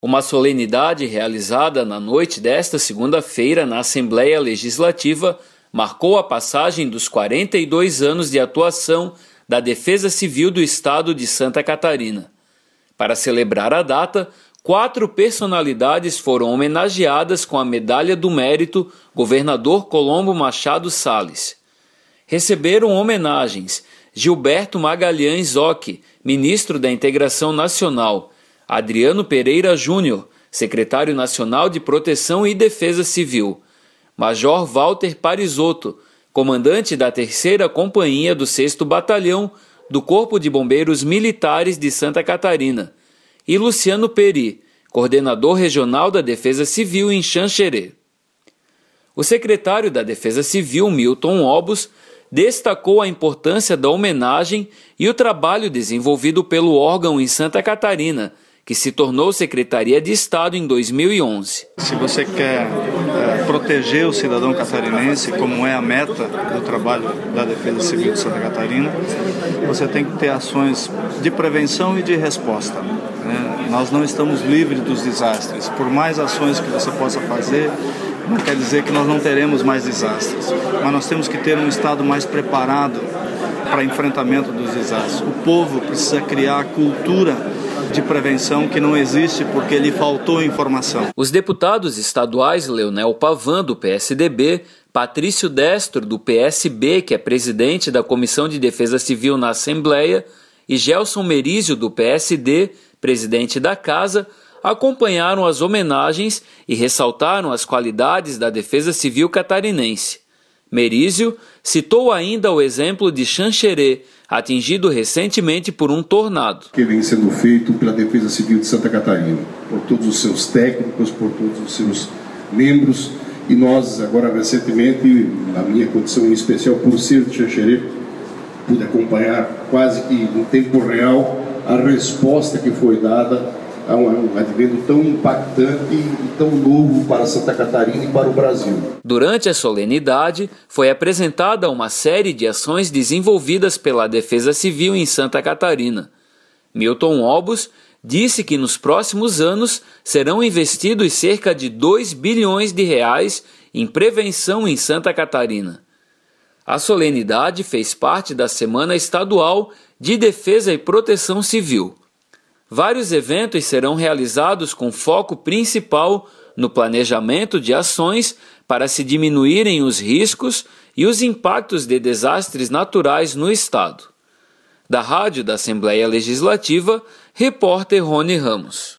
Uma solenidade realizada na noite desta segunda-feira na Assembleia Legislativa marcou a passagem dos 42 anos de atuação da Defesa Civil do Estado de Santa Catarina. Para celebrar a data, 4 personalidades foram homenageadas com a Medalha do Mérito Governador Colombo Machado Salles. Receberam homenagens Gilberto Magalhães Occhi, ministro da Integração Nacional, Adriano Pereira Júnior, secretário nacional de Proteção e Defesa Civil, Major Walter Parisotto, comandante da 3ª Companhia do 6º Batalhão do Corpo de Bombeiros Militares de Santa Catarina, e Luciano Peri, coordenador regional da Defesa Civil em Xanxerê. O secretário da Defesa Civil, Milton Obus, destacou a importância da homenagem e o trabalho desenvolvido pelo órgão em Santa Catarina, que se tornou Secretaria de Estado em 2011. Se você quer proteger o cidadão catarinense, como é a meta do trabalho da Defesa Civil de Santa Catarina, você tem que ter ações de prevenção e de resposta. Nós não estamos livres dos desastres. Por mais ações que você possa fazer, não quer dizer que nós não teremos mais desastres, mas nós temos que ter um Estado mais preparado para enfrentamento dos desastres. O povo precisa criar a cultura de prevenção que não existe porque lhe faltou informação. Os deputados estaduais Leonel Pavan, do PSDB, Patrício Destro, do PSB, que é presidente da Comissão de Defesa Civil na Assembleia, e Gelson Merizio, do PSD, presidente da Casa, acompanharam as homenagens e ressaltaram as qualidades da Defesa Civil catarinense. Merizio citou ainda o exemplo de Xanxerê, atingido recentemente por um tornado. Que vem sendo feito pela Defesa Civil de Santa Catarina, por todos os seus técnicos, por todos os seus membros, e nós agora recentemente, na minha condição em especial por ser de Xanxerê, pude acompanhar quase que em tempo real a resposta que foi dada a um advento tão impactante e tão novo para Santa Catarina e para o Brasil. Durante a solenidade, foi apresentada uma série de ações desenvolvidas pela Defesa Civil em Santa Catarina. Milton Obus disse que nos próximos anos serão investidos cerca de 2 bilhões de reais em prevenção em Santa Catarina. A solenidade fez parte da Semana Estadual de Defesa e Proteção Civil. Vários eventos serão realizados com foco principal no planejamento de ações para se diminuírem os riscos e os impactos de desastres naturais no Estado. Da Rádio da Assembleia Legislativa, repórter Rony Ramos.